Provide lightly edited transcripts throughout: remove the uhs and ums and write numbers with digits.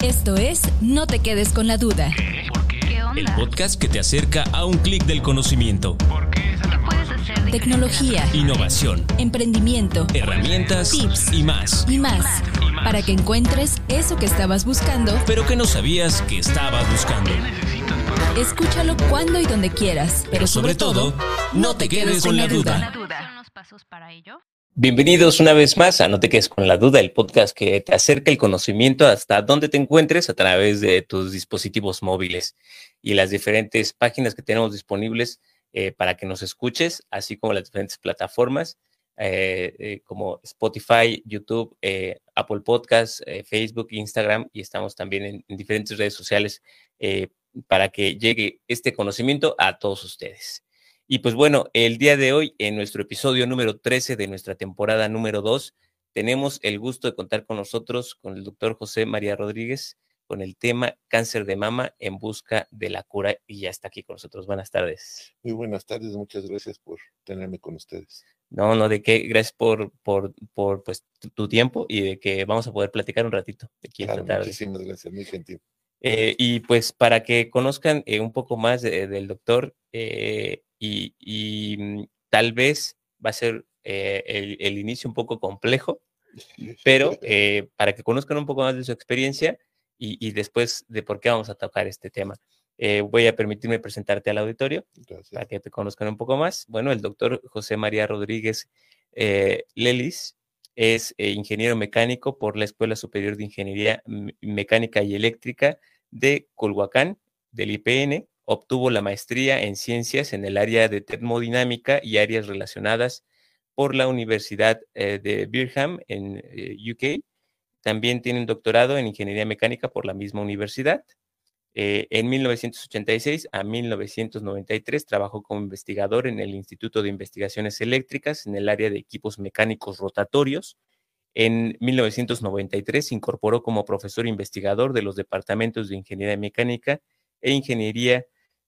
Esto es No te quedes con la duda. ¿Por qué? ¿Qué onda? El podcast que te acerca a un clic del conocimiento. ¿Por qué? ¿Qué puedes hacer? Tecnología, Innovación, emprendimiento, herramientas, tips y más. y más, para que encuentres eso que estabas buscando. Pero que no sabías que estabas buscando. Escúchalo cuando y donde quieras, Pero sobre todo, no te quedes con la duda. ¿La duda? ¿Son los pasos para ello? Bienvenidos una vez más a No te quedes con la duda, el podcast que te acerca el conocimiento hasta donde te encuentres a través de tus dispositivos móviles y las diferentes páginas que tenemos disponibles para que nos escuches, así como las diferentes plataformas como Spotify, YouTube, Apple Podcasts, Facebook, Instagram, y estamos también en diferentes redes sociales para que llegue este conocimiento a todos ustedes. Y pues bueno, el día de hoy, en nuestro episodio número 13 de nuestra temporada número 2, tenemos el gusto de contar con nosotros, con el doctor José María Rodríguez, con el tema cáncer de mama en busca de la cura, y ya está aquí con nosotros. Buenas tardes. Muy buenas tardes, muchas gracias por tenerme con ustedes. No, de qué, gracias por pues, tu tiempo y de que vamos a poder platicar un ratito de aquí esta tarde. Muchísimas gracias, muy gentil. Y pues para que conozcan un poco más del doctor tal vez va a ser el inicio un poco complejo, pero para que conozcan un poco más de su experiencia y después de por qué vamos a tocar este tema. Voy a permitirme presentarte al auditorio. Gracias. Para que te conozcan un poco más. Bueno, el doctor José María Rodríguez Lelis es ingeniero mecánico por la Escuela Superior de Ingeniería Mecánica y Eléctrica de Culhuacán, del IPN. Obtuvo la maestría en ciencias en el área de termodinámica y áreas relacionadas por la Universidad de Birmingham en UK. También tiene un doctorado en ingeniería mecánica por la misma universidad. En 1986 a 1993 trabajó como investigador en el Instituto de Investigaciones Eléctricas en el área de equipos mecánicos rotatorios. En 1993 se incorporó como profesor investigador de los departamentos de Ingeniería Mecánica e Ingeniería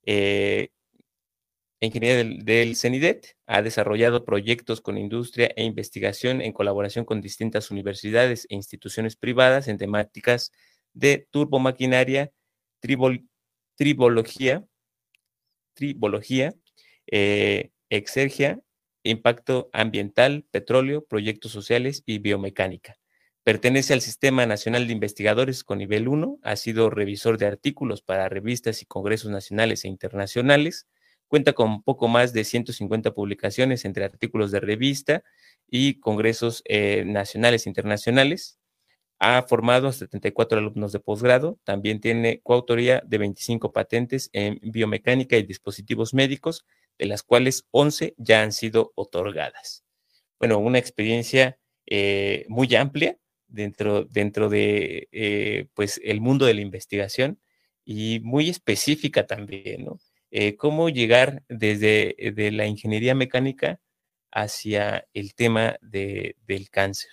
del CENIDET. Ha desarrollado proyectos con industria e investigación en colaboración con distintas universidades e instituciones privadas en temáticas de turbomaquinaria, tribología, exergia, impacto ambiental, petróleo, proyectos sociales y biomecánica. Pertenece al Sistema Nacional de Investigadores con nivel 1, ha sido revisor de artículos para revistas y congresos nacionales e internacionales, cuenta con poco más de 150 publicaciones entre artículos de revista y congresos nacionales e internacionales. Ha formado a 74 alumnos de posgrado, también tiene coautoría de 25 patentes en biomecánica y dispositivos médicos, de las cuales 11 ya han sido otorgadas. Bueno, una experiencia muy amplia dentro de pues el mundo de la investigación y muy específica también, ¿no? Cómo llegar desde de la ingeniería mecánica hacia el tema del cáncer.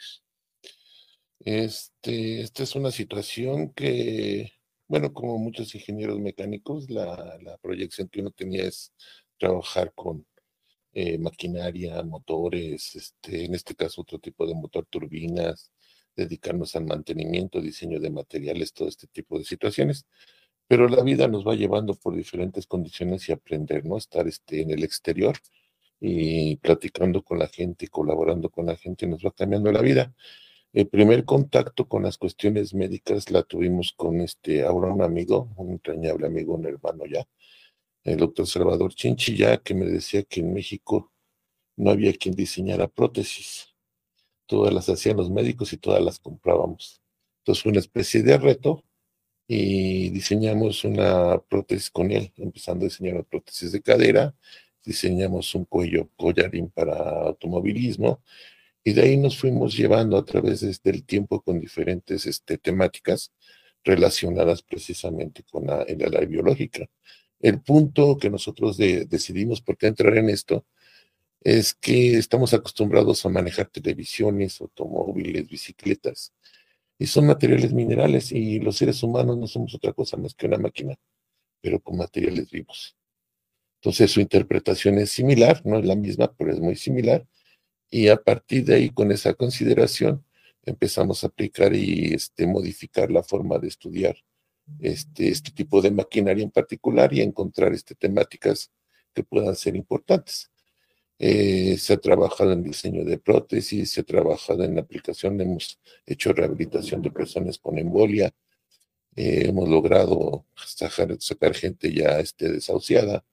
Esta es una situación que, bueno, como muchos ingenieros mecánicos, la proyección que uno tenía es trabajar con maquinaria, motores, en este caso otro tipo de motor, turbinas, dedicarnos al mantenimiento, diseño de materiales, todo este tipo de situaciones. Pero la vida nos va llevando por diferentes condiciones y aprender, ¿no? Estar en el exterior y platicando con la gente, colaborando con la gente, nos va cambiando la vida. El primer contacto con las cuestiones médicas la tuvimos con ahora un amigo, un entrañable amigo, un hermano ya, el doctor Salvador Chinchilla, que me decía que en México no había quien diseñara prótesis. Todas las hacían los médicos y todas las comprábamos. Entonces fue una especie de reto y diseñamos una prótesis con él, empezando a diseñar una prótesis de cadera, diseñamos un collarín para automovilismo, y de ahí nos fuimos llevando a través del tiempo con diferentes temáticas relacionadas precisamente con el área biológica. El punto que nosotros decidimos por qué entrar en esto es que estamos acostumbrados a manejar televisiones, automóviles, bicicletas, y son materiales minerales, y los seres humanos no somos otra cosa más que una máquina, pero con materiales vivos. Entonces su interpretación es similar, no es la misma, pero es muy similar. Y a partir de ahí, con esa consideración, empezamos a aplicar y modificar la forma de estudiar este tipo de maquinaria en particular y encontrar temáticas que puedan ser importantes. Se ha trabajado en diseño de prótesis, se ha trabajado en aplicación, hemos hecho rehabilitación de personas con embolia, hemos logrado sacar gente ya desahuciada,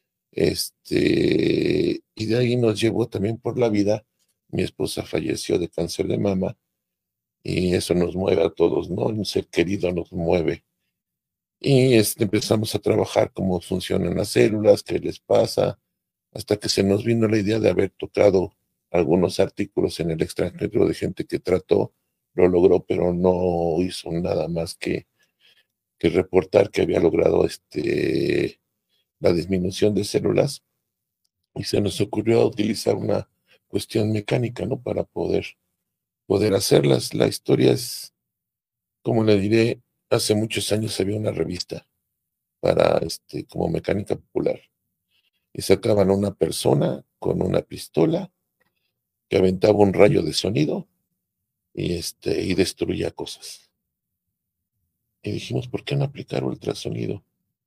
y de ahí nos llevó también por la vida. Mi esposa falleció de cáncer de mama y eso nos mueve a todos, ¿no? Un ser querido nos mueve. Y empezamos a trabajar cómo funcionan las células, qué les pasa, hasta que se nos vino la idea de haber tocado algunos artículos en el extranjero de gente que trató, lo logró, pero no hizo nada más que reportar que había logrado la disminución de células, y se nos ocurrió utilizar una cuestión mecánica, ¿no? Para poder hacerlas. La historia es, como le diré, hace muchos años había una revista para como mecánica popular, y sacaban a una persona con una pistola que aventaba un rayo de sonido y destruía cosas. Y dijimos, ¿por qué no aplicar ultrasonido?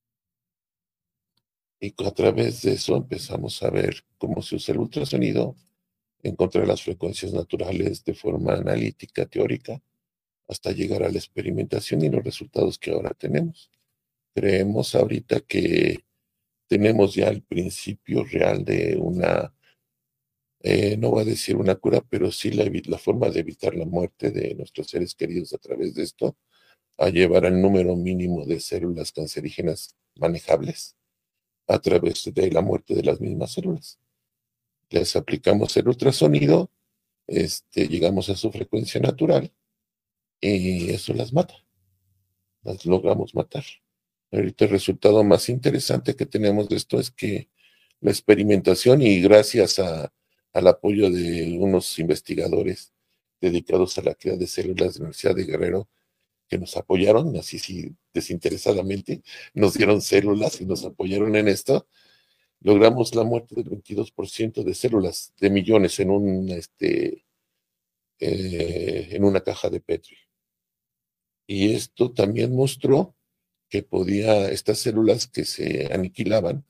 Y a través de eso empezamos a ver cómo se usa el ultrasonido, encontrar las frecuencias naturales de forma analítica, teórica, hasta llegar a la experimentación y los resultados que ahora tenemos. Creemos ahorita que tenemos ya el principio real de una, no voy a decir una cura, pero sí la forma de evitar la muerte de nuestros seres queridos a través de esto, a llevar al número mínimo de células cancerígenas manejables a través de la muerte de las mismas células. Les aplicamos el ultrasonido, llegamos a su frecuencia natural y eso las mata, las logramos matar. Ahorita el resultado más interesante que tenemos de esto es que la experimentación, y gracias al apoyo de unos investigadores dedicados a la cría de células de la Universidad de Guerrero, que nos apoyaron, así sí, desinteresadamente, nos dieron células y nos apoyaron en esto, logramos la muerte del 22% de células de millones en en una caja de Petri. Y esto también mostró que estas células que se aniquilaban,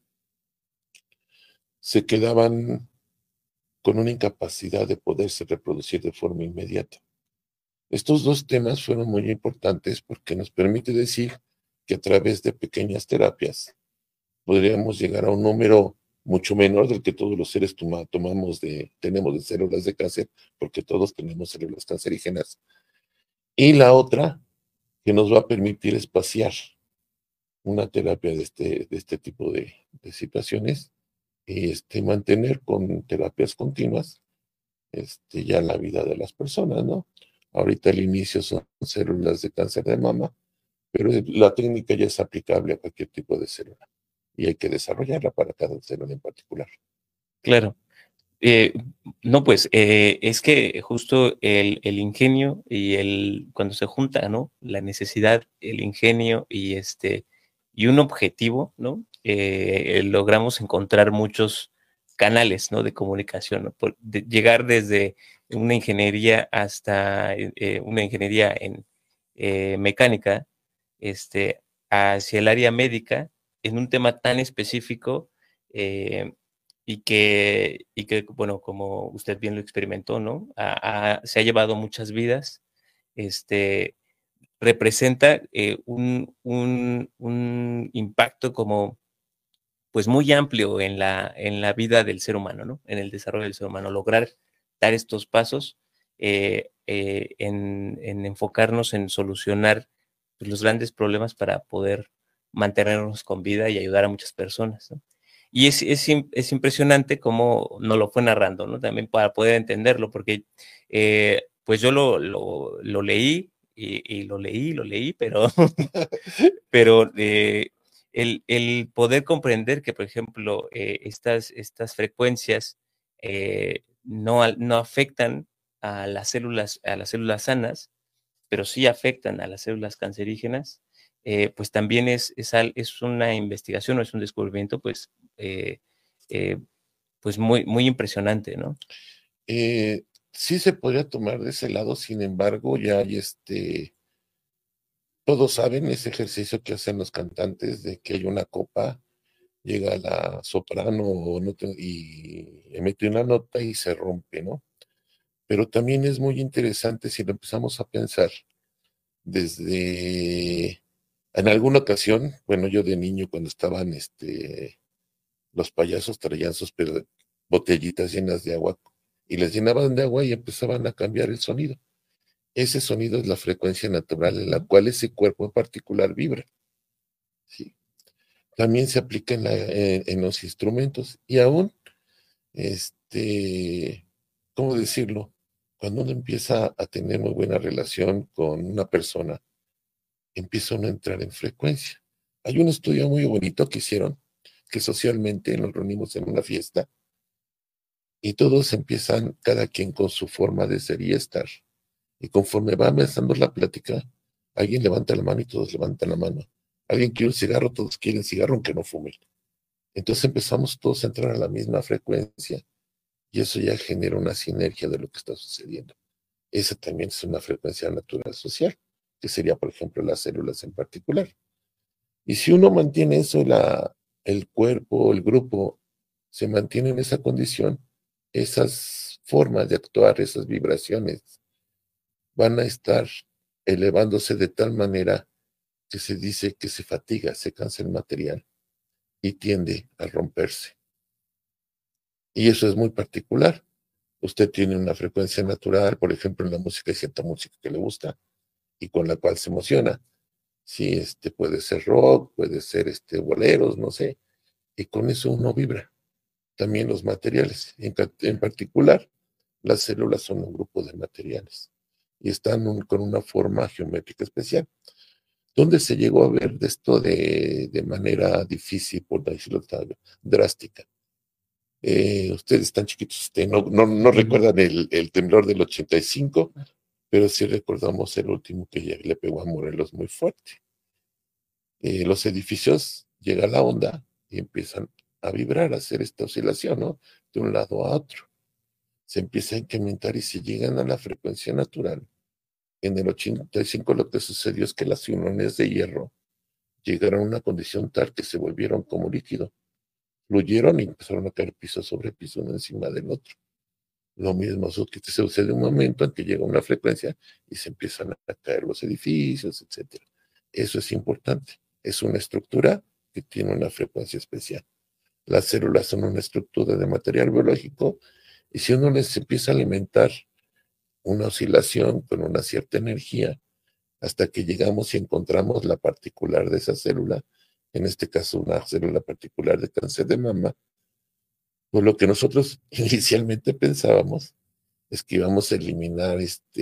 se quedaban con una incapacidad de poderse reproducir de forma inmediata. Estos dos temas fueron muy importantes porque nos permite decir que a través de pequeñas terapias podríamos llegar a un número mucho menor del que todos los seres tenemos de células de cáncer, porque todos tenemos células cancerígenas. Y la otra que nos va a permitir espaciar una terapia de este tipo de situaciones y mantener con terapias continuas ya la vida de las personas, ¿no? Ahorita el inicio son células de cáncer de mama, pero la técnica ya es aplicable a cualquier tipo de célula y hay que desarrollarla para cada célula en particular. Claro. No, pues es que justo el ingenio y cuando se junta, ¿no? La necesidad, el ingenio y y un objetivo, ¿no? Logramos encontrar muchos canales, ¿no? De comunicación, ¿no? Llegar desde una ingeniería hasta una ingeniería en mecánica, hacia el área médica, en un tema tan específico, y que, bueno, como usted bien lo experimentó, ¿no? Se ha llevado muchas vidas, representa un impacto como, pues, muy amplio en la vida del ser humano, ¿no? En el desarrollo del ser humano, lograr dar estos pasos en enfocarnos en solucionar, pues, los grandes problemas para poder mantenernos con vida y ayudar a muchas personas, ¿no? Y es impresionante cómo nos lo fue narrando, ¿no? También para poder entenderlo, porque pues yo lo leí y lo leí, pero, pero el poder comprender que, por ejemplo, estas frecuencias no afectan a las células sanas, pero sí afectan a las células cancerígenas, pues también es una investigación o es un descubrimiento, pues muy, muy impresionante, ¿no? sí se podría tomar de ese lado, sin embargo, ya hay todos saben ese ejercicio que hacen los cantantes de que hay una copa, llega la soprano y emite una nota y se rompe, ¿no? Pero también es muy interesante si lo empezamos a pensar desde, en alguna ocasión, bueno, yo de niño cuando estaban los payasos traían sus botellitas llenas de agua y les llenaban de agua y empezaban a cambiar el sonido. Ese sonido es la frecuencia natural en la cual ese cuerpo en particular vibra. ¿Sí? También se aplica en los instrumentos y aún, ¿cómo decirlo? Cuando uno empieza a tener muy buena relación con una persona, empieza uno a entrar en frecuencia. Hay un estudio muy bonito que hicieron, que socialmente nos reunimos en una fiesta y todos empiezan, cada quien con su forma de ser y estar. Y conforme va avanzando la plática, alguien levanta la mano y todos levantan la mano. Alguien quiere un cigarro, todos quieren cigarro aunque no fumen. Entonces empezamos todos a entrar a la misma frecuencia y eso ya genera una sinergia de lo que está sucediendo. Esa también es una frecuencia natural social, que sería, por ejemplo, las células en particular. Y si uno mantiene eso, el cuerpo, el grupo, se mantiene en esa condición, esas formas de actuar, esas vibraciones, van a estar elevándose de tal manera que se dice que se fatiga, se cansa el material y tiende a romperse. Y eso es muy particular. Usted tiene una frecuencia natural, por ejemplo, en la música hay cierta música que le gusta y con la cual se emociona. Sí, puede ser rock, puede ser boleros, no sé, y con eso uno vibra. También los materiales, en particular, las células son un grupo de materiales y están con una forma geométrica especial. ¿Dónde se llegó a ver de esto de manera difícil, por decirlo drástica? Ustedes están chiquitos, no recuerdan el temblor del 85, pero sí recordamos el último que ya le pegó a Morelos muy fuerte. Los edificios, llega la onda y empiezan a vibrar, a hacer esta oscilación, ¿no? De un lado a otro. Se empieza a incrementar y si llegan a la frecuencia natural, en el 85 lo que sucedió es que las uniones de hierro llegaron a una condición tal que se volvieron como líquido. Fluyeron y empezaron a caer piso sobre piso uno encima del otro. Lo mismo sucede un momento en que llega una frecuencia y se empiezan a caer los edificios, etc. Eso es importante. Es una estructura que tiene una frecuencia especial. Las células son una estructura de material biológico y si uno les empieza a alimentar una oscilación con una cierta energía, hasta que llegamos y encontramos la particular de esa célula, en este caso una célula particular de cáncer de mama, pues lo que nosotros inicialmente pensábamos es que íbamos a eliminar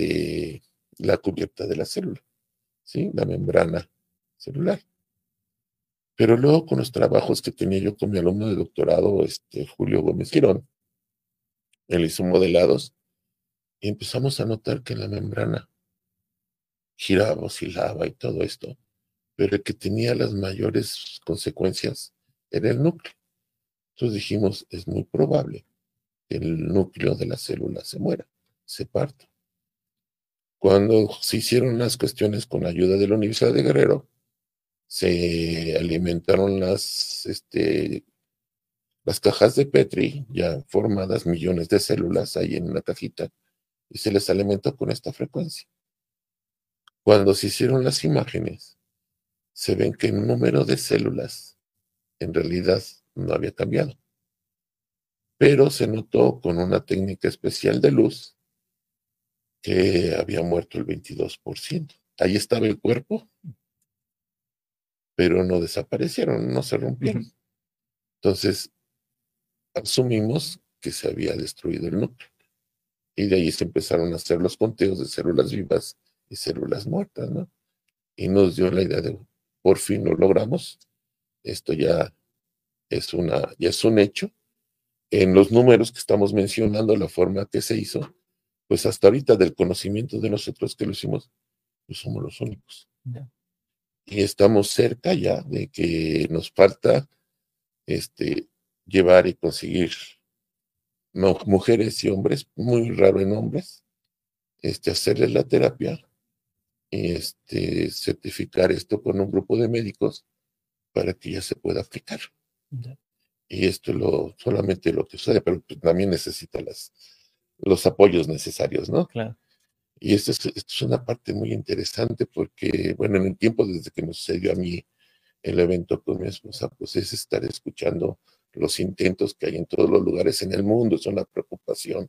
la cubierta de la célula, ¿sí? La membrana celular. Pero luego con los trabajos que tenía yo con mi alumno de doctorado, Julio Gómez Girón, él hizo modelados y empezamos a notar que la membrana giraba, oscilaba y todo esto, pero el que tenía las mayores consecuencias era el núcleo. Entonces dijimos, es muy probable que el núcleo de la célula se muera, se parta. Cuando se hicieron las cuestiones con la ayuda de la Universidad de Guerrero, se alimentaron las cajas de Petri, ya formadas, millones de células ahí en una cajita, y se les alimentó con esta frecuencia. Cuando se hicieron las imágenes, se ven que el número de células en realidad no había cambiado, pero se notó con una técnica especial de luz que había muerto el 22%. Ahí estaba el cuerpo, pero no desaparecieron, no se rompieron. Entonces, asumimos que se había destruido el núcleo. Y de ahí se empezaron a hacer los conteos de células vivas y células muertas, ¿no? Y nos dio la idea de, por fin lo logramos. Esto ya es un hecho. En los números que estamos mencionando, la forma que se hizo, pues hasta ahorita del conocimiento de nosotros que lo hicimos, pues somos los únicos. Yeah. Y estamos cerca ya de que nos falta llevar y conseguir mujeres y hombres, muy raro en hombres, hacerles la terapia y certificar esto con un grupo de médicos para que ya se pueda aplicar. Ya. Y esto solamente lo que sucede, pero pues también necesita los apoyos necesarios, ¿no? Claro. Y esto es una parte muy interesante porque, bueno, en el tiempo desde que me sucedió a mí el evento con mi esposa, pues es estar escuchando los intentos que hay en todos los lugares en el mundo, es una preocupación.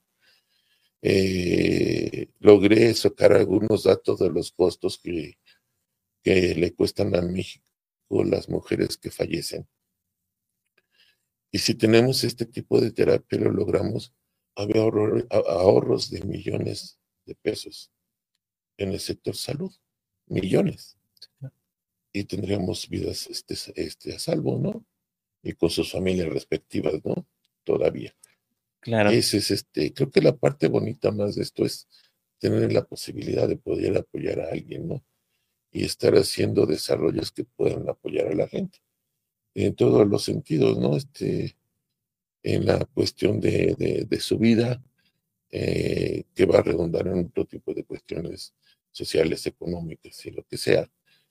Logré sacar algunos datos de los costos que le cuestan a México las mujeres que fallecen. Y si tenemos este tipo de terapia, lo logramos, había ahorros de millones de pesos en el sector salud, millones. Y tendríamos vidas a salvo, ¿no? Y con sus familias respectivas, ¿no? Todavía. Claro. Ese es creo que la parte bonita más de esto es tener la posibilidad de poder apoyar a alguien, ¿no? Y estar haciendo desarrollos que puedan apoyar a la gente. En todos los sentidos, ¿no? En la cuestión de su vida, que va a redundar en otro tipo de cuestiones sociales, económicas y lo que sea.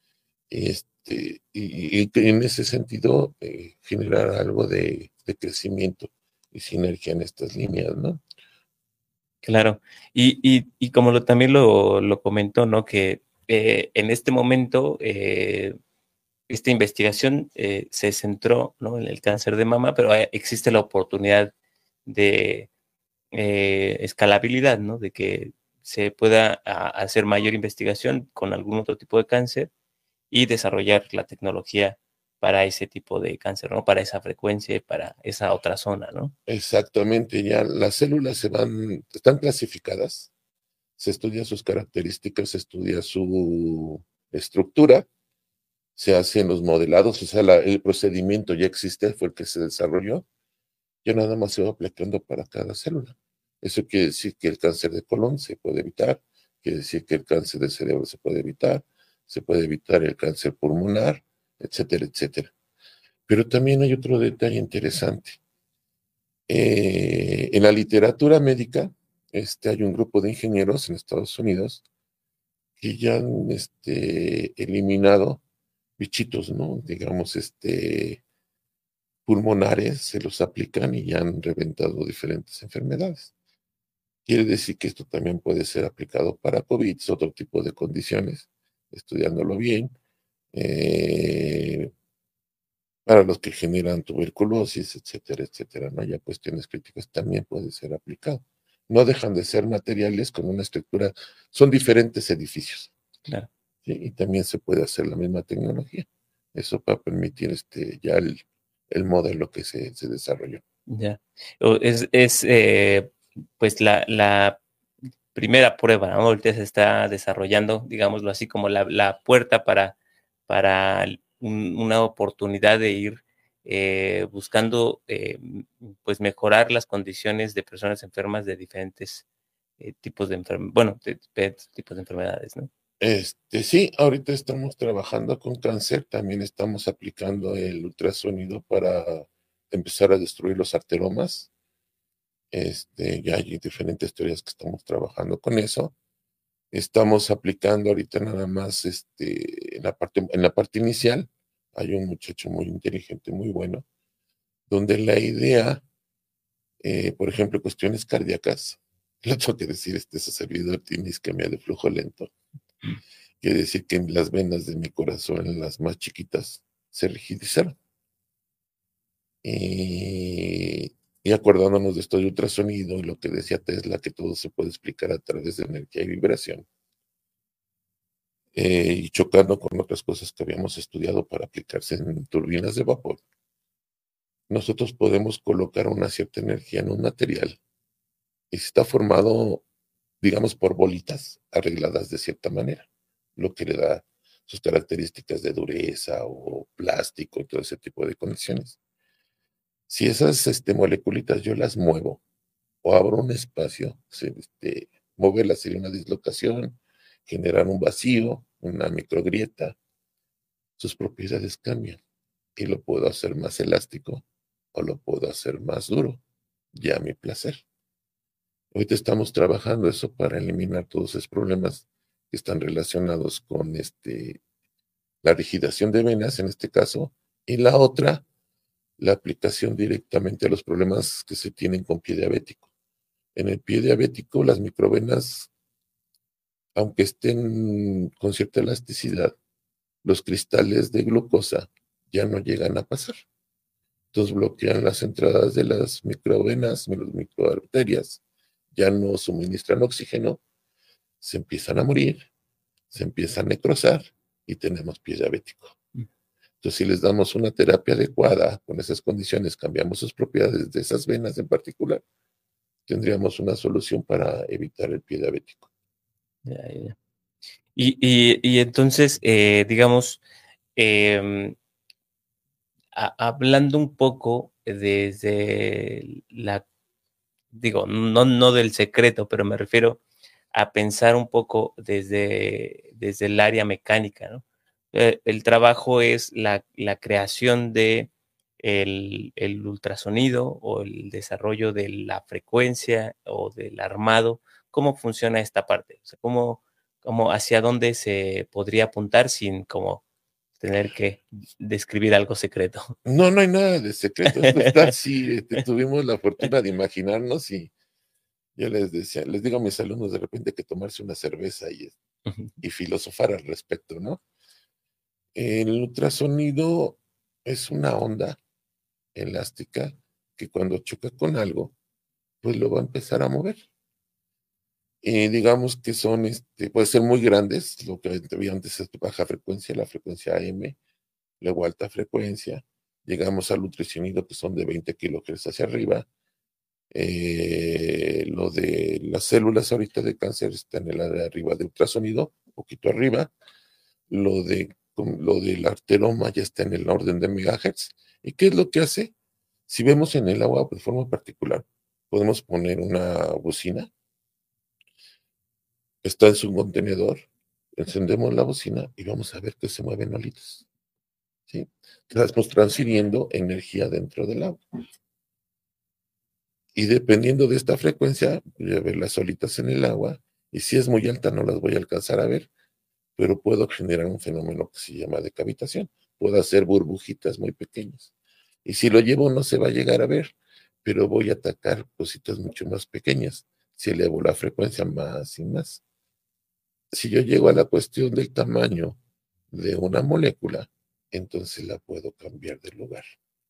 Y que en ese sentido generar algo de crecimiento y sinergia en estas líneas, ¿no? Claro. Y como también lo comentó, ¿no? Que en este momento esta investigación se centró, ¿no? En el cáncer de mama, pero existe la oportunidad de escalabilidad, ¿no? De que se pueda hacer mayor investigación con algún otro tipo de cáncer y desarrollar la tecnología para ese tipo de cáncer, ¿no? Para esa frecuencia y para esa otra zona, ¿no? Exactamente, ya las células están clasificadas, se estudia sus características, se estudia su estructura, se hacen los modelados, o sea, el procedimiento ya existe, fue el que se desarrolló, ya nada más se va aplicando para cada célula. Eso quiere decir que el cáncer de colon se puede evitar, quiere decir que el cáncer de cerebro se puede evitar el cáncer pulmonar, etcétera, etcétera. Pero también hay otro detalle interesante. En la literatura médica, hay un grupo de ingenieros en Estados Unidos que ya han eliminado bichitos, ¿no? Digamos, pulmonares, se los aplican y ya han reventado diferentes enfermedades. Quiere decir que esto también puede ser aplicado para COVID, otro tipo de condiciones, estudiándolo bien. Para los que generan tuberculosis, etcétera, etcétera, ¿no? Ya cuestiones críticas también puede ser aplicado. No dejan de ser materiales con una estructura, son diferentes edificios. Claro. ¿Sí? Y también se puede hacer la misma tecnología. Eso va a permitir ya el modelo que se desarrolló. Ya. Es pues la primera prueba, ¿no? Ahorita se está desarrollando, digámoslo así, como la puerta para una oportunidad de ir buscando pues mejorar las condiciones de personas enfermas de diferentes tipos de tipos de enfermedades, ¿no? Sí, ahorita estamos trabajando con cáncer, también estamos aplicando el ultrasonido para empezar a destruir los arteromas. Ya hay diferentes teorías que estamos trabajando con eso. Estamos aplicando ahorita nada más en la parte inicial. Hay un muchacho muy inteligente, muy bueno, donde la idea, por ejemplo, cuestiones cardíacas, lo tengo que decir, ese servidor tiene isquemia de flujo lento. Quiere decir que las venas de mi corazón, las más chiquitas, se rigidizaron. Y acordándonos de esto de ultrasonido y lo que decía Tesla, que todo se puede explicar a través de energía y vibración, y chocando con otras cosas que habíamos estudiado para aplicarse en turbinas de vapor, nosotros podemos colocar una cierta energía en un material y está formado, digamos, por bolitas arregladas de cierta manera, lo que le da sus características de dureza o plástico y todo ese tipo de condiciones. Si esas moleculitas yo las muevo o abro un espacio, moverlas sería una dislocación, generar un vacío, una microgrieta, sus propiedades cambian y lo puedo hacer más elástico o lo puedo hacer más duro. ya a mi placer. Ahorita estamos trabajando eso para eliminar todos esos problemas que están relacionados con la rigidación de venas en este caso, y la otra, la aplicación directamente a los problemas que se tienen con pie diabético. En el pie diabético, las microvenas, aunque estén con cierta elasticidad, los cristales de glucosa ya no llegan a pasar. Entonces bloquean las entradas de las microvenas, las microarterias, ya no suministran oxígeno, se empiezan a morir, se empiezan a necrosar y tenemos pie diabético. Entonces, si les damos una terapia adecuada con esas condiciones, cambiamos sus propiedades de esas venas en particular, tendríamos una solución para evitar el pie diabético. Ya. Y entonces, digamos, hablando un poco desde digo, no del secreto, pero me refiero a pensar un poco desde el área mecánica, ¿no? El trabajo es la creación de el ultrasonido o el desarrollo de la frecuencia o del armado. ¿Cómo funciona esta parte? O sea, ¿cómo hacia dónde se podría apuntar sin como tener que describir algo secreto? No hay nada de secreto. Esto está así. Tuvimos la fortuna de imaginarnos y yo les digo a mis alumnos de repente que tomarse una cerveza y filosofar al respecto, ¿no? El ultrasonido es una onda elástica que cuando choca con algo, pues lo va a empezar a mover. Y digamos que son, puede ser muy grandes, lo que había antes es baja frecuencia, la frecuencia AM, luego alta frecuencia, llegamos al ultrasonido que son de 20 kHz hacia arriba. Lo de las células ahorita de cáncer está en el área de arriba de ultrasonido, un poquito arriba. Lo del arteroma ya está en el orden de megahertz. ¿Y qué es lo que hace? Si vemos en el agua de forma particular, podemos poner una bocina, está en su contenedor, encendemos la bocina y vamos a ver que se mueven olitas. ¿Sí? Estamos transfiriendo energía dentro del agua. Y dependiendo de esta frecuencia, voy a ver las olitas en el agua, y si es muy alta no las voy a alcanzar a ver, pero puedo generar un fenómeno que se llama decavitación. Puedo hacer burbujitas muy pequeñas. Y si lo llevo no se va a llegar a ver, pero voy a atacar cositas mucho más pequeñas si elevo la frecuencia más y más. Si yo llego a la cuestión del tamaño de una molécula, entonces la puedo cambiar de lugar.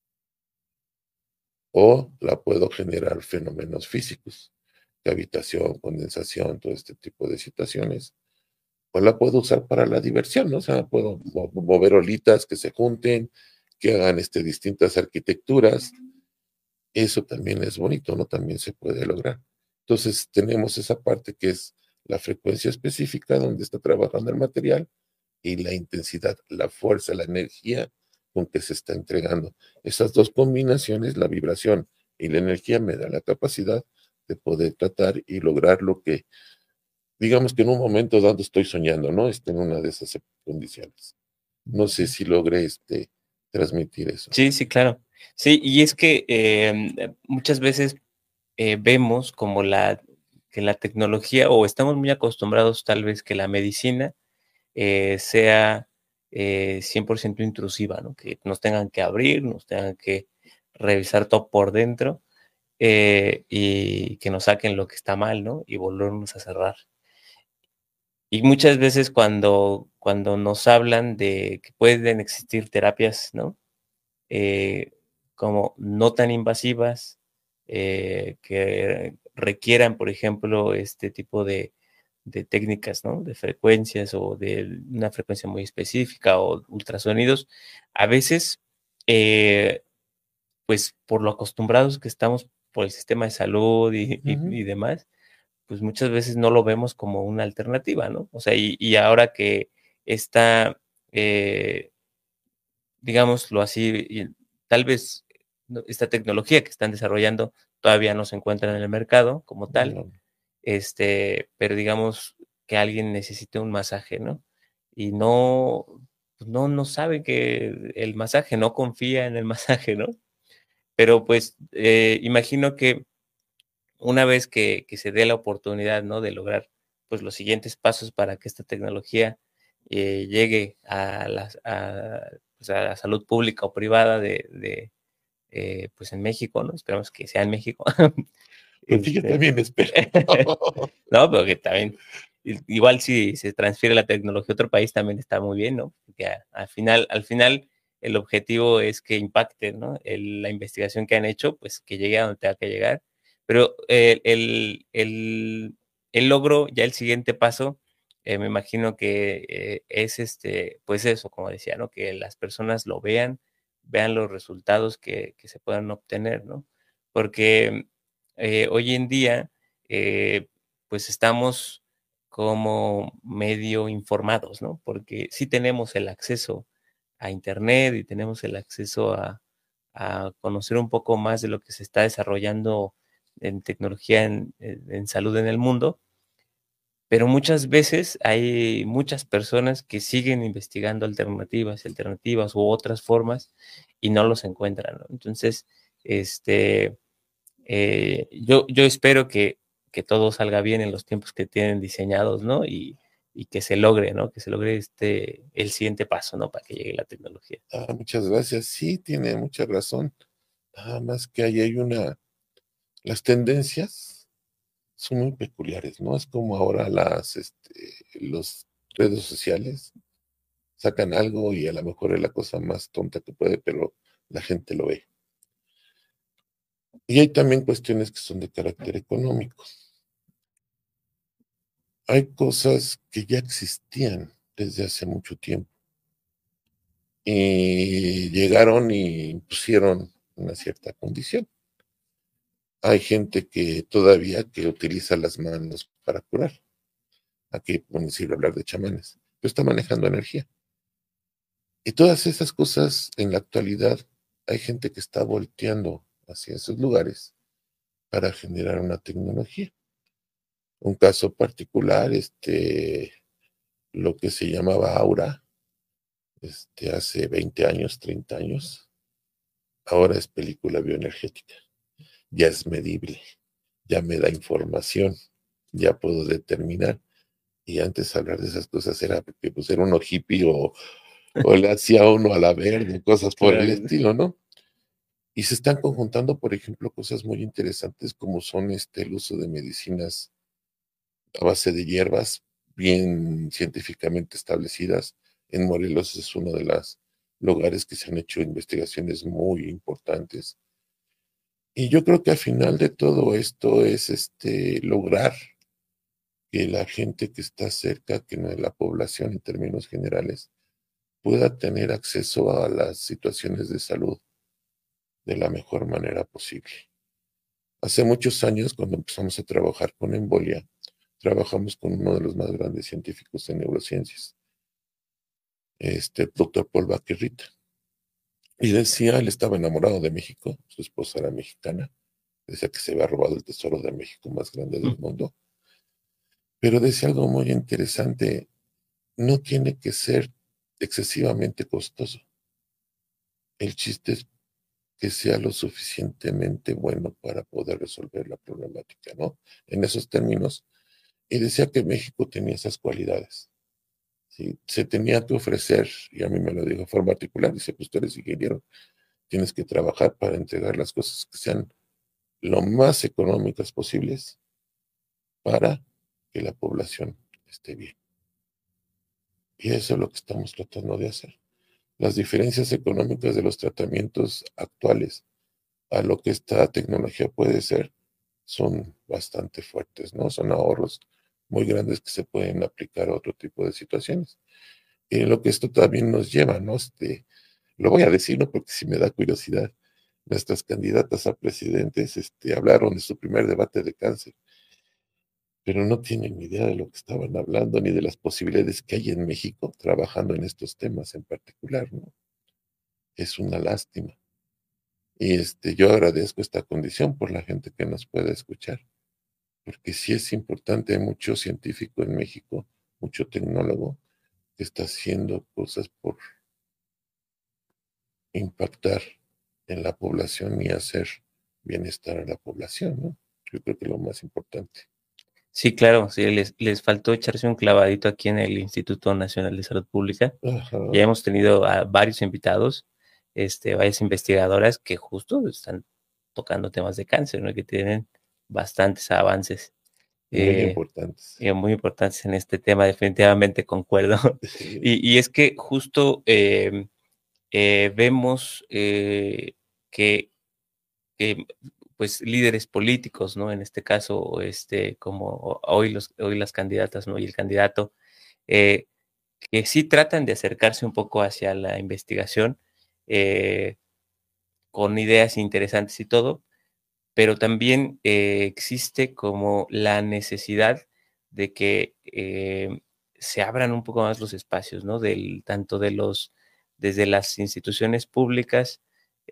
O la puedo generar fenómenos físicos, cavitación, condensación, todo este tipo de situaciones. O la puedo usar para la diversión, ¿no? O sea, puedo mover olitas que se junten, que hagan distintas arquitecturas. Eso también es bonito, ¿no? También se puede lograr. Entonces, tenemos esa parte que es la frecuencia específica donde está trabajando el material y la intensidad, la fuerza, la energía con que se está entregando. Esas dos combinaciones, la vibración y la energía, me da la capacidad de poder tratar y lograr lo que, digamos que en un momento dado estoy soñando, ¿no? En una de esas condiciones. No sé si logré transmitir eso. Sí, claro. Sí, y es que muchas veces vemos como que la tecnología, o estamos muy acostumbrados tal vez que la medicina sea 100% intrusiva, ¿no? Que nos tengan que abrir, nos tengan que revisar todo por dentro y que nos saquen lo que está mal, ¿no? Y volvernos a cerrar. Y muchas veces cuando nos hablan de que pueden existir terapias, ¿no? Como no tan invasivas, que requieran, por ejemplo, este tipo de técnicas, ¿no? De frecuencias o de una frecuencia muy específica o ultrasonidos, a veces, pues por lo acostumbrados que estamos por el sistema de salud y demás, pues muchas veces no lo vemos como una alternativa, ¿no? O sea, y ahora que está, digámoslo así, tal vez esta tecnología que están desarrollando todavía no se encuentra en el mercado como tal, No. Pero digamos que alguien necesite un masaje, ¿no? Y no sabe que el masaje, no confía en el masaje, ¿no? Pero pues imagino que una vez que se dé la oportunidad, ¿no?, de lograr, pues, los siguientes pasos para que esta tecnología llegue pues, a la salud pública o privada pues, en México, ¿no? Esperamos que sea en México. Pues sí, yo también espero. No, pero que también, igual si se transfiere la tecnología a otro país también está muy bien, ¿no? Porque al final el objetivo es que impacte, ¿no? La investigación que han hecho, pues que llegue a donde tenga que llegar. Pero el logro, ya el siguiente paso, me imagino que es pues eso, como decía, ¿no? Que las personas lo vean los resultados que se puedan obtener, ¿no? Porque hoy en día, pues estamos como medio informados, ¿no? Porque sí tenemos el acceso a Internet y tenemos el acceso a conocer un poco más de lo que se está desarrollando en tecnología en salud en el mundo, pero muchas veces hay muchas personas que siguen investigando alternativas u otras formas y no los encuentran, ¿no? Entonces, yo espero que todo salga bien en los tiempos que tienen diseñados, ¿no? Y que se logre, ¿no? Que se logre el siguiente paso, ¿no? Para que llegue la tecnología. Muchas gracias. Sí, tiene mucha razón. Nada más que ahí hay las tendencias son muy peculiares, ¿no? Es como ahora los redes sociales sacan algo y a lo mejor es la cosa más tonta que puede, pero la gente lo ve. Y hay también cuestiones que son de carácter económico. Hay cosas que ya existían desde hace mucho tiempo y llegaron y pusieron una cierta condición. Hay gente que todavía que utiliza las manos para curar. Aquí podemos decir hablar de chamanes, pero está manejando energía. Y todas esas cosas en la actualidad hay gente que está volteando hacia esos lugares para generar una tecnología. Un caso particular, lo que se llamaba aura, hace 20 años, 30 años, ahora es película bioenergética. Ya es medible, ya me da información, ya puedo determinar. Y antes hablar de esas cosas era porque pues era uno hippie o le hacía uno a la verde, cosas por el estilo, ¿no? Y se están conjuntando, por ejemplo, cosas muy interesantes como son el uso de medicinas a base de hierbas bien científicamente establecidas. En Morelos es uno de los lugares que se han hecho investigaciones muy importantes. Y yo creo que al final de todo esto es lograr que la gente que está cerca, que no es la población en términos generales, pueda tener acceso a las situaciones de salud de la mejor manera posible. Hace muchos años, cuando empezamos a trabajar con embolia, trabajamos con uno de los más grandes científicos en neurociencias, doctor Paul Bacquerrita. Y decía, él estaba enamorado de México, su esposa era mexicana, decía que se había robado el tesoro de México más grande del mundo, pero decía algo muy interesante, no tiene que ser excesivamente costoso. El chiste es que sea lo suficientemente bueno para poder resolver la problemática, ¿no? En esos términos. Y decía que México tenía esas cualidades. ¿Sí? Se tenía que ofrecer, y a mí me lo dijo de forma particular, dice, pues tú eres ingeniero, tienes que trabajar para entregar las cosas que sean lo más económicas posibles para que la población esté bien. Y eso es lo que estamos tratando de hacer. Las diferencias económicas de los tratamientos actuales a lo que esta tecnología puede ser son bastante fuertes, ¿no? Son ahorros muy grandes que se pueden aplicar a otro tipo de situaciones. Y lo que esto también nos lleva, ¿no? Lo voy a decir, ¿no? Porque si me da curiosidad. Nuestras candidatas a presidentes, hablaron de su primer debate de cáncer, pero no tienen ni idea de lo que estaban hablando ni de las posibilidades que hay en México trabajando en estos temas en particular, ¿no? Es una lástima. Y yo agradezco esta condición por la gente que nos puede escuchar, porque sí es importante, hay mucho científico en México, mucho tecnólogo que está haciendo cosas por impactar en la población y hacer bienestar a la población, ¿no? Yo creo que lo más importante. Sí, claro, sí, les faltó echarse un clavadito aquí en el Instituto Nacional de Salud Pública. Ajá. Ya hemos tenido a varios invitados, varias investigadoras que justo están tocando temas de cáncer, ¿no? Que tienen bastantes avances. Muy importantes. Muy importantes en este tema, definitivamente concuerdo. Sí. Y es que justo vemos que pues líderes políticos, ¿no? En este caso, como hoy las candidatas, ¿no? Y el candidato, que sí tratan de acercarse un poco hacia la investigación, con ideas interesantes y todo, pero también existe como la necesidad de que se abran un poco más los espacios, ¿no? Tanto desde las instituciones públicas,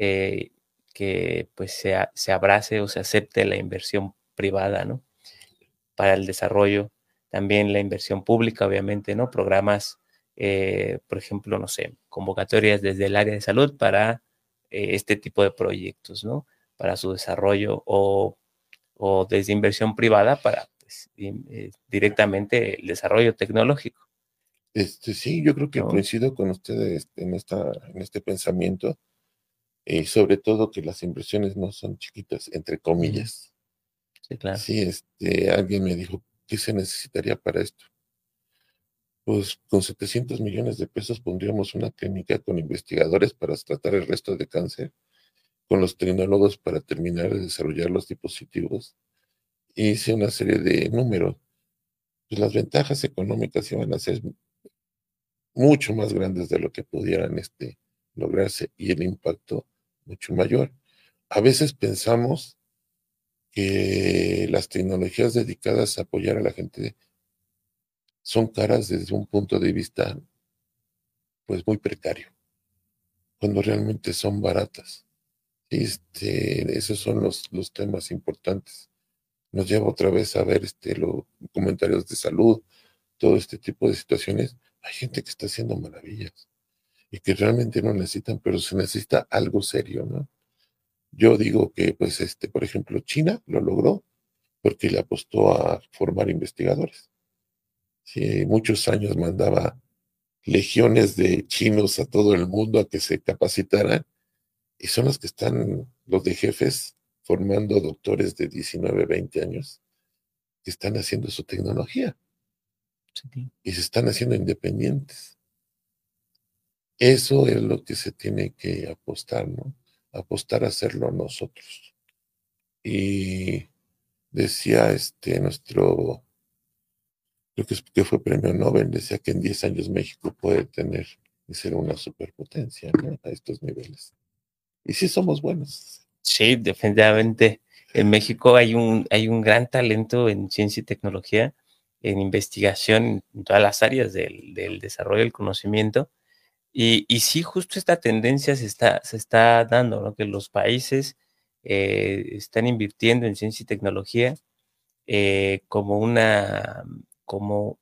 que pues se abrace o se acepte la inversión privada, ¿no? Para el desarrollo, también la inversión pública, obviamente, ¿no? Programas, por ejemplo, no sé, convocatorias desde el área de salud para este tipo de proyectos, ¿no? Para su desarrollo o desde inversión privada para pues, directamente el desarrollo tecnológico. Sí, yo creo que ¿No? coincido con ustedes en este pensamiento, sobre todo que las inversiones no son chiquitas, entre comillas. Sí, claro. Sí, alguien me dijo, ¿qué se necesitaría para esto? Pues con 700 millones de pesos pondríamos una clínica con investigadores para tratar el resto de cáncer, con los tecnólogos para terminar de desarrollar los dispositivos. E hice una serie de números. Pues las ventajas económicas iban a ser mucho más grandes de lo que pudieran lograrse y el impacto mucho mayor. A veces pensamos que las tecnologías dedicadas a apoyar a la gente son caras desde un punto de vista pues muy precario, cuando realmente son baratas. Esos son los temas importantes. Nos lleva otra vez a ver los comentarios de salud, todo este tipo de situaciones. Hay gente que está haciendo maravillas y que realmente no necesitan, pero se necesita algo serio, ¿no? Yo digo que, pues, por ejemplo, China lo logró porque le apostó a formar investigadores. Sí, muchos años mandaba legiones de chinos a todo el mundo a que se capacitaran y son los que están, los de jefes, formando doctores de 19, 20 años que están haciendo su tecnología Sí. y se están haciendo independientes. Eso es lo que se tiene que apostar, ¿no? Apostar a hacerlo nosotros. Y decía nuestro, creo que fue premio Nobel, decía que en 10 años México puede tener y ser una superpotencia, ¿no? A estos niveles. Y sí somos buenos. Sí, definitivamente. En México hay un gran talento en ciencia y tecnología, en investigación en todas las áreas del desarrollo del conocimiento. Y sí, justo esta tendencia se está dando, ¿no? Que los países están invirtiendo en ciencia y tecnología como como,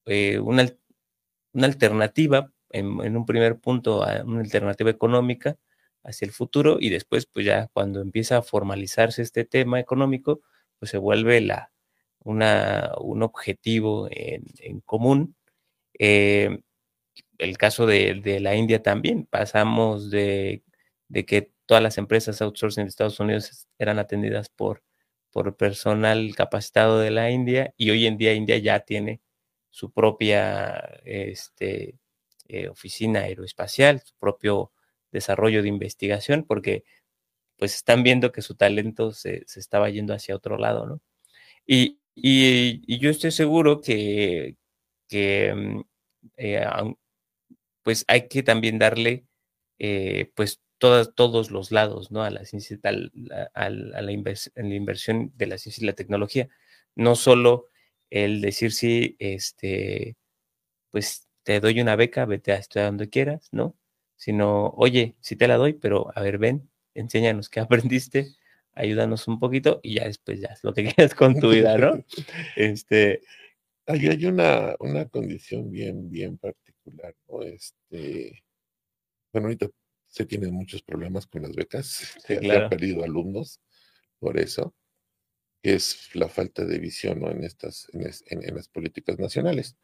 una alternativa, en un primer punto, una alternativa económica hacia el futuro, y después, pues ya cuando empieza a formalizarse este tema económico, pues se vuelve un objetivo en común. El caso de la India también, pasamos de que todas las empresas outsourcing de Estados Unidos eran atendidas por personal capacitado de la India, y hoy en día India ya tiene su propia oficina aeroespacial, su propio desarrollo de investigación, porque pues están viendo que su talento se estaba yendo hacia otro lado, ¿no? Y yo estoy seguro que pues hay que también darle pues todos los lados, ¿no? A la ciencia, a la inversión de la ciencia y la tecnología. No solo el decir sí, pues te doy una beca, vete a estudiar donde quieras, ¿no? Sino, oye, sí te la doy, pero a ver, ven, enséñanos qué aprendiste, ayúdanos un poquito y ya después ya es lo que quieras con tu vida, ¿no? Hay una condición bien particular, ¿no? Bueno, ahorita se tienen muchos problemas con las becas, Sí, se han claro. perdido alumnos por eso. que es la falta de visión, ¿no? En las políticas nacionales.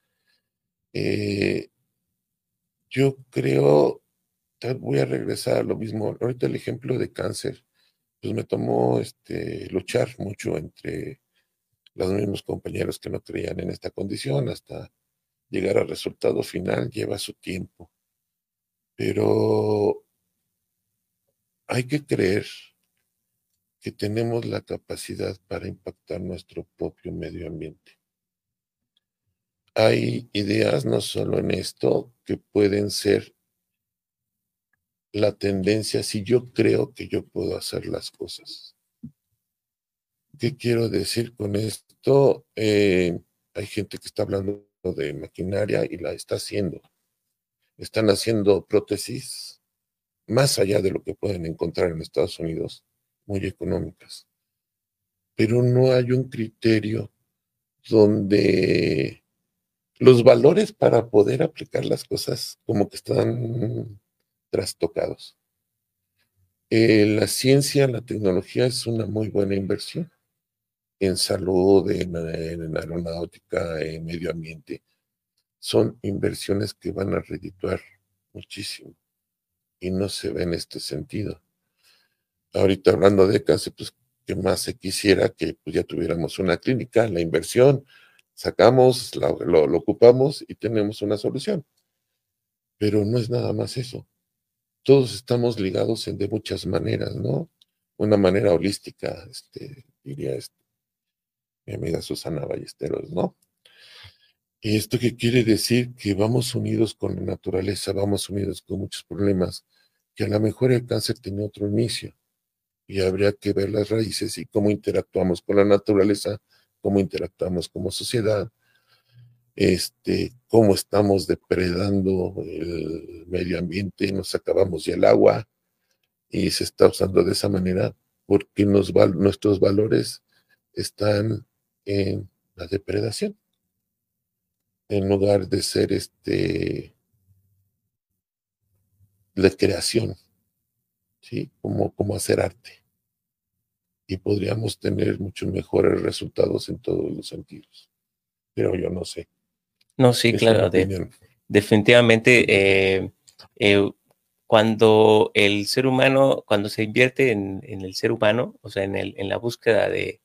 Yo creo, voy a regresar a lo mismo. Ahorita el ejemplo de cáncer, pues me tomó luchar mucho entre los mismos compañeros que no creían en esta condición hasta llegar al resultado final, lleva su tiempo. Pero hay que creer que tenemos la capacidad para impactar nuestro propio medio ambiente. Hay ideas, no solo en esto, que pueden ser la tendencia si yo creo que yo puedo hacer las cosas. ¿Qué quiero decir con esto? Hay gente que está hablando de maquinaria y la está haciendo. Están haciendo prótesis más allá de lo que pueden encontrar en Estados Unidos, muy económicas. Pero no hay un criterio donde los valores para poder aplicar las cosas como que están trastocados. La ciencia, la tecnología es una muy buena inversión en salud, en aeronáutica, en medio ambiente. Son inversiones que van a redituar muchísimo y no se ve en este sentido. Ahorita hablando de cáncer, pues, ¿qué más se quisiera? Que pues, ya tuviéramos una clínica, la inversión, sacamos, lo ocupamos y tenemos una solución. Pero no es nada más eso. Todos estamos ligados de muchas maneras, ¿no? Una manera holística, diría mi amiga Susana Ballesteros, ¿no? ¿Y esto qué quiere decir? Que vamos unidos con la naturaleza, vamos unidos con muchos problemas, que a lo mejor el cáncer tiene otro inicio y habría que ver las raíces y cómo interactuamos con la naturaleza, cómo interactuamos como sociedad, cómo estamos depredando el medio ambiente, nos acabamos ya el agua y se está usando de esa manera porque nuestros valores están en la depredación en lugar de ser la creación, ¿sí? Como hacer arte. Y podríamos tener muchos mejores resultados en todos los sentidos. Pero yo no sé. No, sí, Es claro, una opinión. definitivamente cuando el ser humano, cuando se invierte en el ser humano, o sea, en la búsqueda de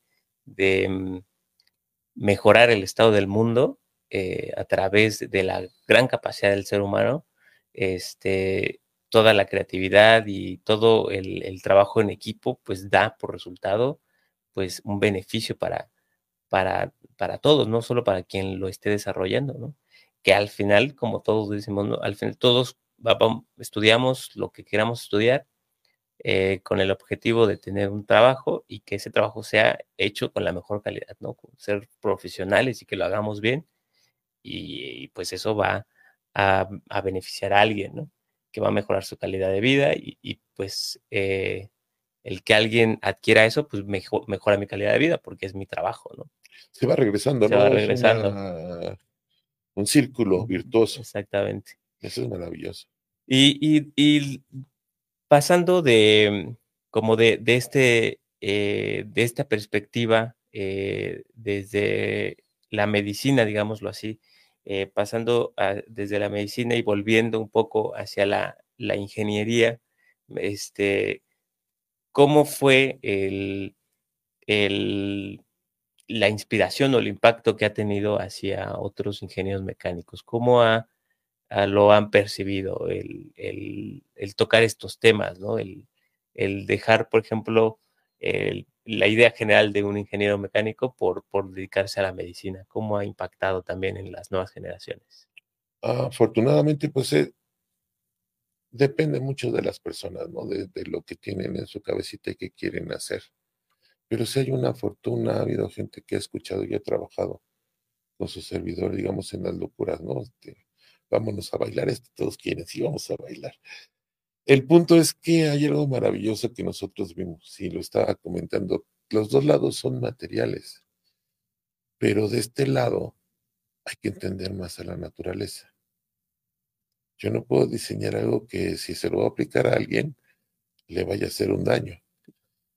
mejorar el estado del mundo a través de la gran capacidad del ser humano, toda la creatividad y todo el trabajo en equipo, pues da por resultado pues un beneficio para todos, no solo para quien lo esté desarrollando, ¿no? Que al final, como todos decimos, ¿no? Al final todos estudiamos lo que queramos estudiar con el objetivo de tener un trabajo y que ese trabajo sea hecho con la mejor calidad, ¿no? Ser profesionales y que lo hagamos bien y pues eso va a beneficiar a alguien, ¿no? Que va a mejorar su calidad de vida y pues el que alguien adquiera eso, pues mejora mi calidad de vida porque es mi trabajo, ¿no? Se va regresando, Se ¿no? va Es regresando. un círculo virtuoso. Exactamente. Eso es maravilloso. Y pasando como de esta perspectiva desde la medicina, digámoslo así, pasando desde la medicina y volviendo un poco hacia la ingeniería, ¿cómo fue la inspiración o el impacto que ha tenido hacia otros ingenieros mecánicos? ¿Cómo lo han percibido el tocar estos temas, ¿no? El dejar, por ejemplo, la idea general de un ingeniero mecánico por dedicarse a la medicina? ¿Cómo ha impactado también en las nuevas generaciones? Afortunadamente, pues depende mucho de las personas, ¿no? De lo que tienen en su cabecita y qué quieren hacer. Pero si hay una fortuna, ha habido gente que ha escuchado y ha trabajado con su servidor, digamos, en las locuras, ¿no? Vámonos a bailar, todos quieren, sí, vamos a bailar. El punto es que hay algo maravilloso que nosotros vimos, y lo estaba comentando, los dos lados son materiales, pero de este lado hay que entender más a la naturaleza. Yo no puedo diseñar algo que si se lo va a aplicar a alguien, le vaya a hacer un daño.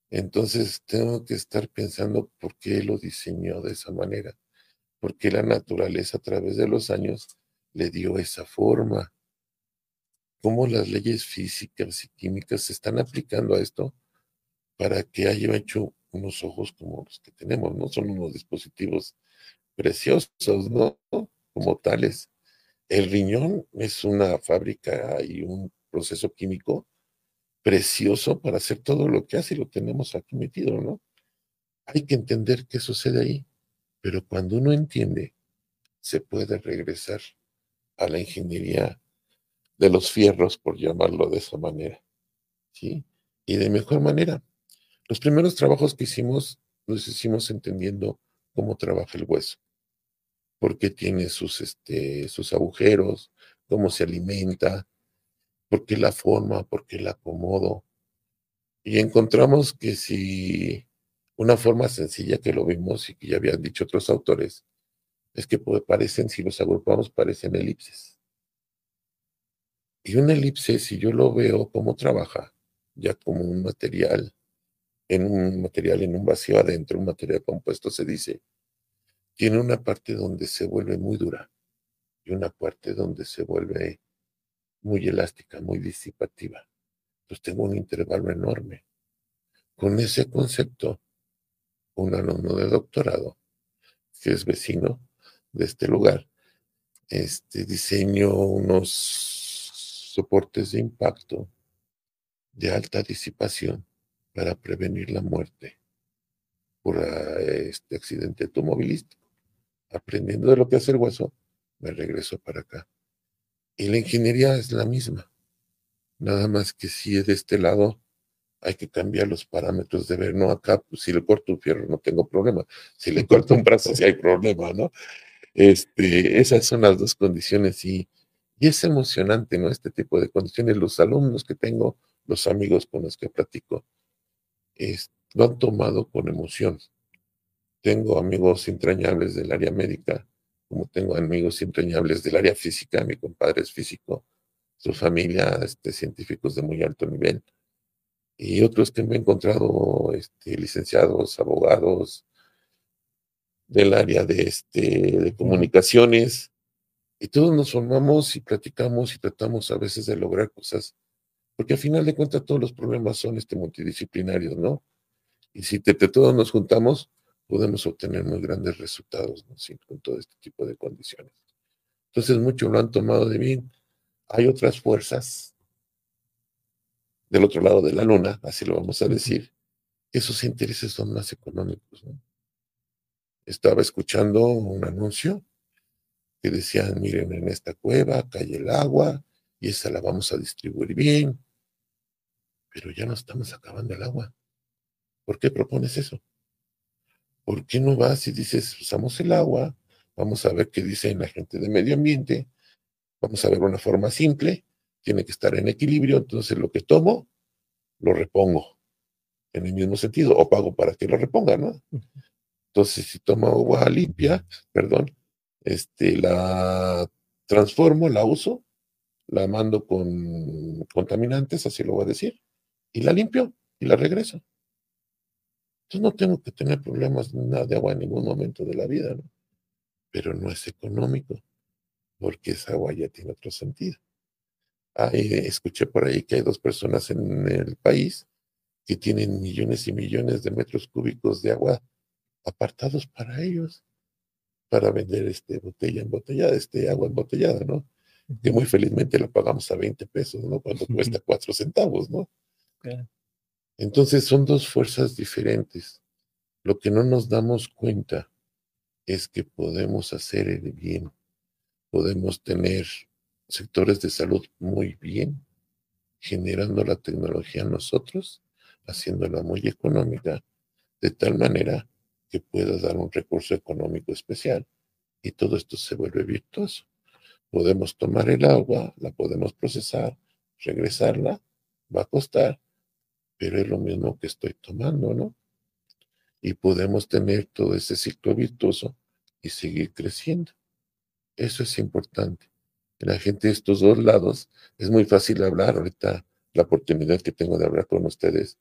Entonces tengo que estar pensando por qué lo diseñó de esa manera, por qué la naturaleza a través de los años le dio esa forma, cómo las leyes físicas y químicas se están aplicando a esto para que haya hecho unos ojos como los que tenemos, ¿no? Son unos dispositivos preciosos, ¿no? Como tales. El riñón es una fábrica y un proceso químico precioso para hacer todo lo que hace y lo tenemos aquí metido, ¿no? Hay que entender qué sucede ahí, pero cuando uno entiende, se puede regresar a la ingeniería de los fierros, por llamarlo de esa manera, ¿sí? Y de mejor manera. Los primeros trabajos que hicimos, los hicimos entendiendo cómo trabaja el hueso, por qué tiene sus agujeros, cómo se alimenta, por qué la forma, por qué la acomodo. Y encontramos que si una forma sencilla que lo vimos y que ya habían dicho otros autores, es que parecen, si los agrupamos, parecen elipses. Y una elipse, si yo lo veo cómo trabaja, ya como un material, en un vacío adentro, un material compuesto, se dice, tiene una parte donde se vuelve muy dura y una parte donde se vuelve muy elástica, muy disipativa. Entonces tengo un intervalo enorme. Con ese concepto, un alumno de doctorado, que es vecino de este lugar, diseñó unos soportes de impacto de alta disipación para prevenir la muerte por este accidente automovilístico. Aprendiendo de lo que hace el hueso, me regreso para acá. Y la ingeniería es la misma, nada más que si de este lado hay que cambiar los parámetros de ver, no acá, pues, si le corto un fierro no tengo problema, si le corto un brazo sí hay problema, ¿no? Esas son las dos condiciones y es emocionante, ¿no? Este tipo de condiciones, los alumnos que tengo, los amigos con los que platico, lo han tomado con emoción. Tengo amigos entrañables del área médica, como tengo amigos entrañables del área física, mi compadre es físico, su familia, científicos de muy alto nivel, y otros que me he encontrado, licenciados, abogados del área de comunicaciones, y todos nos formamos y platicamos y tratamos a veces de lograr cosas, porque al final de cuentas todos los problemas son multidisciplinarios, ¿no? Y si todos nos juntamos, podemos obtener muy grandes resultados, ¿no? Sí, con todo este tipo de condiciones. Entonces, muchos lo han tomado de bien. Hay otras fuerzas del otro lado de la luna, así lo vamos a decir, que sus intereses son más económicos, ¿no? Estaba escuchando un anuncio que decían, miren, en esta cueva cae el agua y esa la vamos a distribuir bien, pero ya no estamos acabando el agua. ¿Por qué propones eso? ¿Por qué no vas y dices, usamos el agua, vamos a ver qué dice la gente de medio ambiente, vamos a ver una forma simple, tiene que estar en equilibrio, entonces lo que tomo, lo repongo en el mismo sentido, o pago para que lo reponga, ¿no? Entonces, si tomo agua limpia, perdón, la transformo, la uso, la mando con contaminantes, así lo voy a decir, y la limpio y la regreso. Entonces no tengo que tener problemas nada de agua en ningún momento de la vida, ¿no? Pero no es económico, porque esa agua ya tiene otro sentido. Escuché por ahí que hay 2 personas en el país que tienen millones y millones de metros cúbicos de agua apartados para ellos, para vender botella embotellada, agua embotellada, ¿no? Que muy felizmente la pagamos a 20 pesos, ¿no? Cuando cuesta 4 centavos, ¿no? Claro. Entonces son dos fuerzas diferentes. Lo que no nos damos cuenta es que podemos hacer el bien, podemos tener sectores de salud muy bien, generando la tecnología nosotros, haciéndola muy económica, de tal manera que pueda dar un recurso económico especial y todo esto se vuelve virtuoso. Podemos tomar el agua, la podemos procesar, regresarla, va a costar, pero es lo mismo que estoy tomando, ¿no? Y podemos tener todo ese ciclo virtuoso y seguir creciendo. Eso es importante. La gente de estos dos lados, es muy fácil hablar ahorita, la oportunidad que tengo de hablar con ustedes,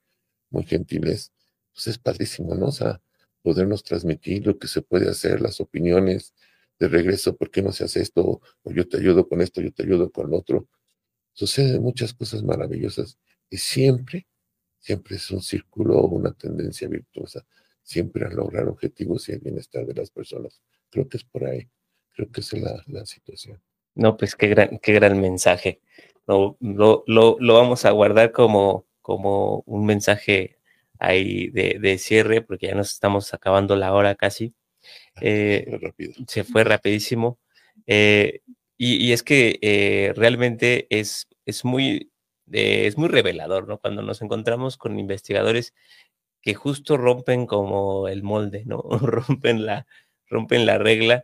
muy gentiles, pues es padrísimo, ¿no? O sea, podernos transmitir lo que se puede hacer, las opiniones de regreso, ¿por qué no se hace esto? O yo te ayudo con esto, yo te ayudo con lo otro. Suceden muchas cosas maravillosas y siempre es un círculo o una tendencia virtuosa, siempre a lograr objetivos y el bienestar de las personas. Creo que es por ahí, creo que esa es la situación. No, pues qué gran mensaje. Lo vamos a guardar como un mensaje ahí de cierre, porque ya nos estamos acabando la hora casi. Se fue rapidísimo. Y es que realmente es muy revelador, ¿no? Cuando nos encontramos con investigadores que justo rompen como el molde, ¿no? rompen la regla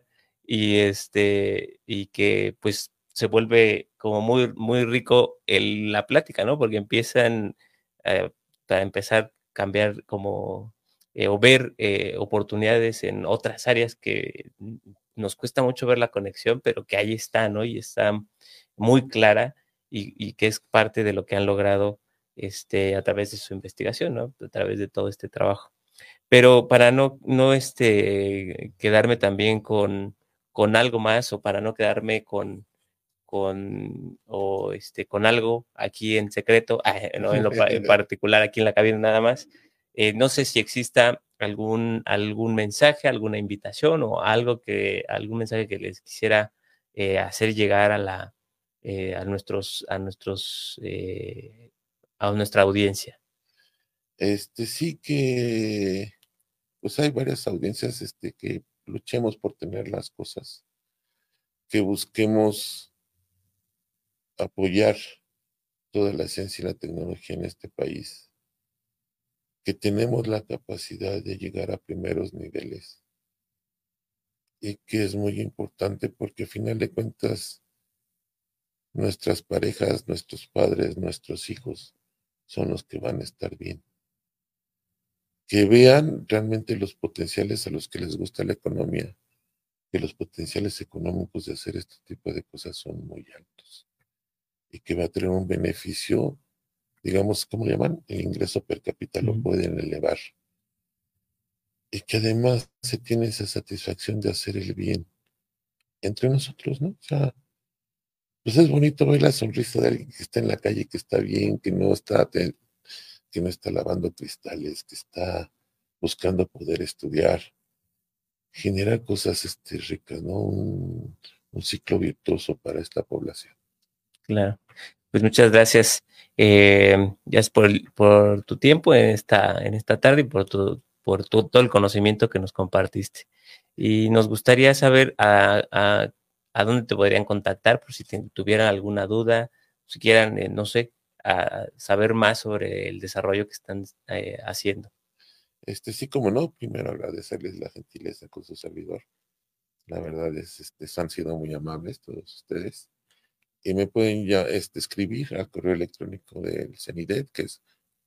y que pues se vuelve como muy rico la plática, ¿no? Porque empiezan para empezar cambiar como o ver oportunidades en otras áreas que nos cuesta mucho ver la conexión, pero que ahí está, ¿no? Y está muy clara y que es parte de lo que han logrado a través de su investigación, ¿no? A través de todo este trabajo. Pero para no quedarme también con algo más, o para no quedarme con algo aquí en secreto, no en particular aquí en la cabina nada más, no sé si exista algún mensaje, alguna invitación o algún mensaje que les quisiera hacer llegar a nuestra audiencia. Sí que pues hay varias audiencias que luchemos por tener las cosas, que busquemos apoyar toda la ciencia y la tecnología en este país, que tenemos la capacidad de llegar a primeros niveles y que es muy importante porque a final de cuentas nuestras parejas, nuestros padres, nuestros hijos son los que van a estar bien. Que vean realmente los potenciales a los que les gusta la economía, que los potenciales económicos de hacer este tipo de cosas son muy altos y que va a tener un beneficio, digamos, ¿cómo le llaman? El ingreso per cápita lo pueden elevar y que además se tiene esa satisfacción de hacer el bien entre nosotros, ¿no? O sea, pues es bonito ver la sonrisa de alguien que está en la calle, que está bien, que no está lavando cristales, que está buscando poder estudiar, generar cosas ricas, ¿no? Un ciclo virtuoso para esta población. Claro. Pues muchas gracias, Jazz, por tu tiempo en esta tarde y por todo el conocimiento que nos compartiste. Y nos gustaría saber a dónde te podrían contactar por si tuvieran alguna duda, si quieran, no sé, a saber más sobre el desarrollo que están haciendo. Sí, como no, primero agradecerles la gentileza con su servidor. La verdad es, han sido muy amables todos ustedes. Y me pueden ya escribir al correo electrónico del CENIDET, que es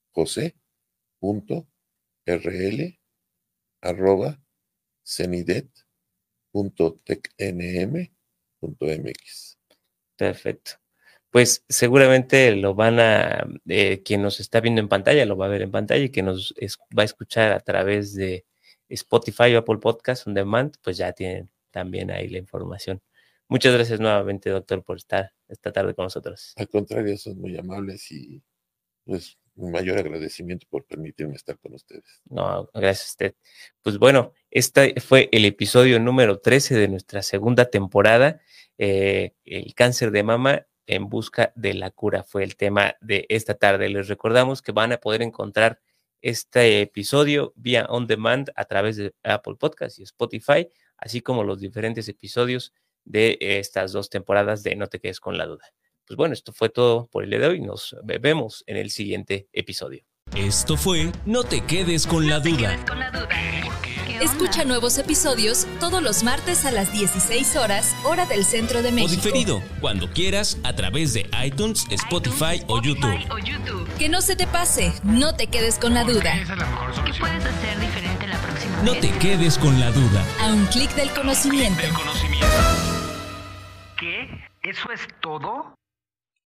jose.rl@cenidet.tecnm.mx. Perfecto. Pues seguramente lo quien nos está viendo en pantalla, lo va a ver en pantalla, y quien nos va a escuchar a través de Spotify o Apple Podcast On Demand, pues ya tienen también ahí la información. Muchas gracias nuevamente, doctor, por estar esta tarde con nosotros. Al contrario, son muy amables y pues un mayor agradecimiento por permitirme estar con ustedes. No, gracias a usted. Pues bueno, este fue el episodio número 13 de nuestra segunda temporada. El cáncer de mama en busca de la cura fue el tema de esta tarde. Les recordamos que van a poder encontrar este episodio vía On Demand a través de Apple Podcast y Spotify, así como los diferentes episodios de estas dos temporadas de No te quedes con la duda. Pues bueno, esto fue todo por el día de hoy. Nos vemos en el siguiente episodio. Esto fue No te quedes con la duda. Escucha nuevos episodios todos los martes a las 16 horas, hora del Centro de México. O diferido, cuando quieras, a través de iTunes, Spotify o YouTube. Que no se te pase, no te quedes con la duda. ¿Qué puedes hacer diferente la próxima No vez? te quedes con la duda. A un clic del conocimiento. ¿Qué? ¿Eso es todo?